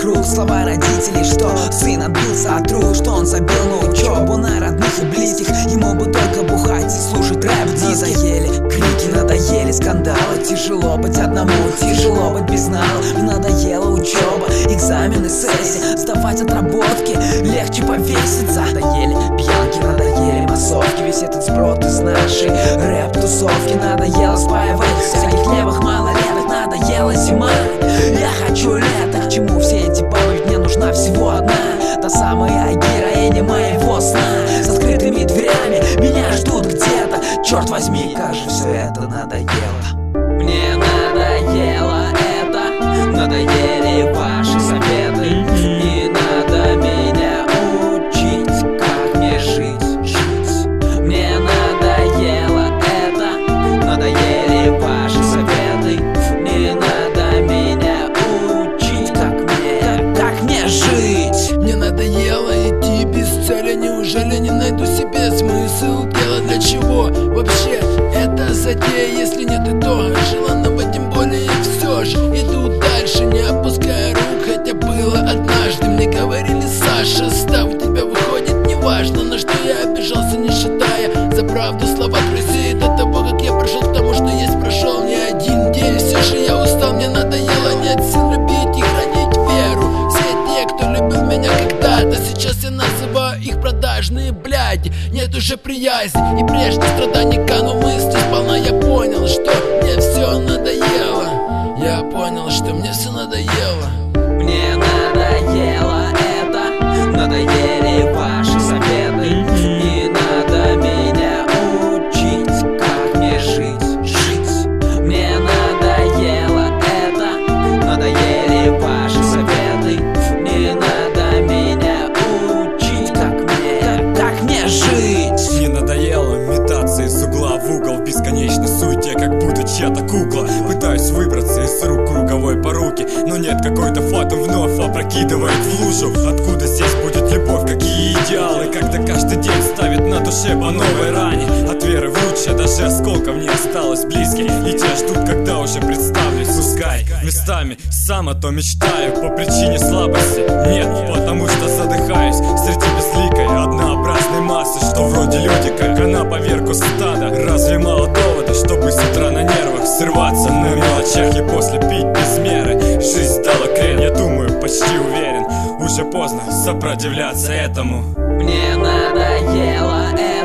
вокруг. Слова родителей, что сын отбился от рук, что он забил на учебу, на родных и близких. Ему бы только бухать и слушать рэп. Надоели крики, надоели скандалы. Тяжело быть одному, тяжело быть без навыков. Надоела учеба, экзамены, сессии, сдавать отработки, легче повеситься. Надоели пьянки, надоели массовки, весь этот сброд из нашей рэп-тусовки. Надоело спаивать всяких левых малолеток, надоела зима. Я хочу лето, к чему все эти бабы, ведь мне нужна всего одна. Та самая героиня моего сна, с открытыми дверями меня ждут где-то. Черт возьми, как же все это надоело. Мне надоело это, надоели ваши советы. Не надо меня учить, как мне жить. Мне надоело это, надоели ваши советы. Не надо меня учить, как мне жить. Мне надоело идти без цели, неужели не найду себе смысл? Дело для чего вообще это затея, если нет итога желанного, тем более все же иду дальше, не опуская рук. Хотя было однажды, мне говорили: Саша, став у тебя выходит неважно. На что я обижался, не считая за правду слова друзей. До того, как я пришел к тому, что есть, прошел не один день. Все же я устал, мне надоело, нет сил любить и хранить веру. Все те, кто любил меня когда-то, сейчас я называю их продажные бляди. Нет уже приязни и прежних страданий, кану мысли сполна. Я понял, что мне все надоело. Я понял, что мне все надоело. Мне надоело это, надоели ваши советы. Не надо меня учить, как мне жить. Мне надоело это, надоели ваши советы. Не надо меня учить, как мне жить. Мне надоело метаться из угла в угол в бесконечной суете, как будто чья-то кукла. Пытаюсь выбраться из рук круговой поруки, но нет, какой-то фатум вновь опрокидывает в лужу. Откуда здесь будет любовь, какие идеалы, когда каждый день ставит на душе по новой ране. От веры в лучшее даже осколков не осталось близких, и те ждут, когда уже представлюсь. Пускай местами сам о том мечтаю, по причине слабости нет, потому что задыхаюсь среди безликой однообразной массы, что вроде люди, как она поверку стада. Разве мало довода, чтобы с утра на нервах срываться на мелочах и после пить без меры? Жизнь дала крен, я думаю, почти уверен, уже поздно сопротивляться этому. Мне надоело это.